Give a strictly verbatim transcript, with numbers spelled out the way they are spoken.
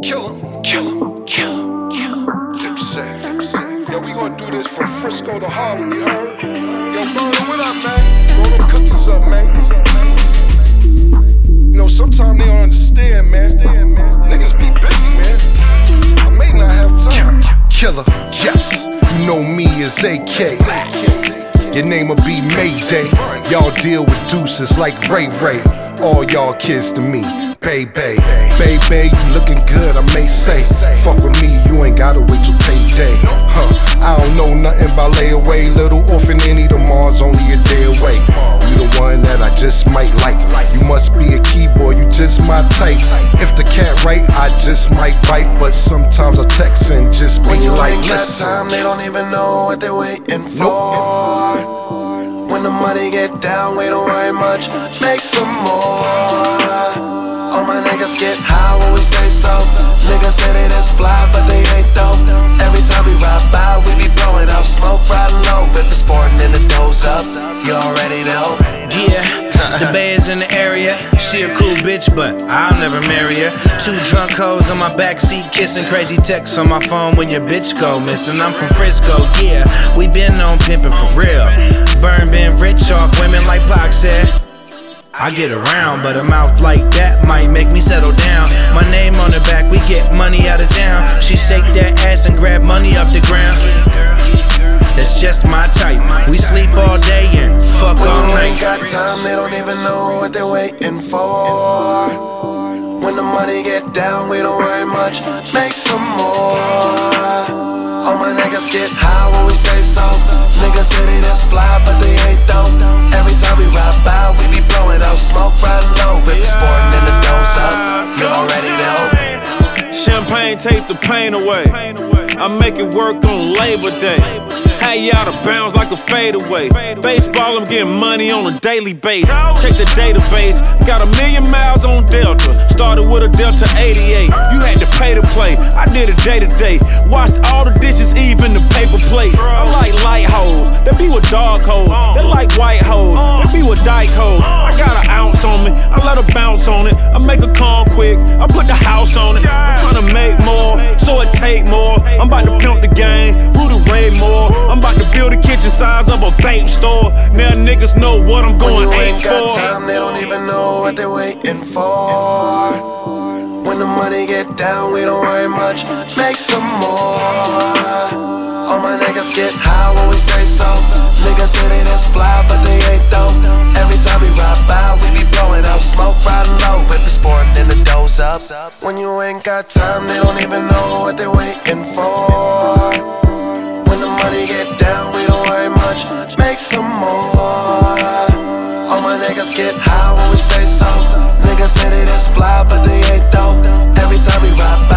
Kill him, kill him, kill him, kill him. Dipset. Yo, we gon' do this from Frisco to Harlem, you heard? Yo, Burner, what up, man? Roll them cookies up, man. You know, sometimes they don't understand, man. Niggas be busy, man. I may not have time. Killer, yes. You know me as A K. Your name'll be Mayday. Y'all deal with deuces like Ray Ray. All y'all kids to me, baby. Baby, you looking good, I may say. Fuck with me, you ain't gotta wait till payday. Huh, I don't know nothing about layaway. Little orphan Annie, tomorrow's only a day away. You the one that I just might like. You must be a keyboard, you just my type. If the cat right, I just might bite. But sometimes I text and just be when you like, ain't got listen. time, they don't even know what they're waiting for. Nope. When the money get down, we don't worry much, make some more. All my niggas get high when we say so. Niggas say they just fly, but they ain't though. Every time we ride by, we be blowing out smoke riding low. If it's foreign, then the doors up, you already know. Yeah, the bae is in the area. She a cool bitch, but I'll never marry her. Two drunk hoes on my backseat, kissing crazy texts on my phone when your bitch go missing. I'm from Frisco, yeah, we been on pimpin' for real. Burn been rich off women like Pac said. I get around, but a mouth like that might make me settle down. My name on the back, we get money out of town. She shake that ass and grab money off the ground. That's just my type. We sleep all day and fuck when all you night. Ain't got time, they don't even know what they're waiting for. When the money get down, we don't worry much, make some more. All my niggas get high when we say so. Niggas say they just fly, but they ain't though. Every time we ride by, we be blowing out smoke riding low. If it's foreign, then the doors up, you already know. Champagne take the pain away. I make it work on Labor Day. Had you out of bounds like a fadeaway. Baseball, I'm getting money on a daily basis. Check the database, got a million miles on Delta. Started with a Delta eighty-eight. You had to pay to play, I did it day to day. Washed all the dishes, even the paper plates. I like light hoes, they be with dark hoes. They like white hoes, they be with dyke hoes. I got an ounce on me, I let her bounce on it. I make her calm quick, I put the house on it. I'm tryna make more, so it take more. I'm about to pimp the game, Rudy Ray Moore. I'm about to build the kitchen size of a vape store. Now niggas know what I'm going when you aim ain't got for. time, they don't even know what they're waiting for. When the money get down, we don't worry much, make some more. All my niggas get high when we say so. Niggas say they just fly, but they ain't though. Every time we ride by, we be blowing out smoke riding low. If it's foreign, then the doors up. When you ain't got time, they don't even know what they're waiting for. When the money get down, we don't worry much, make some more. All my niggas get high when we say so. Niggas say they just fly, but they ain't though. Every time we ride by,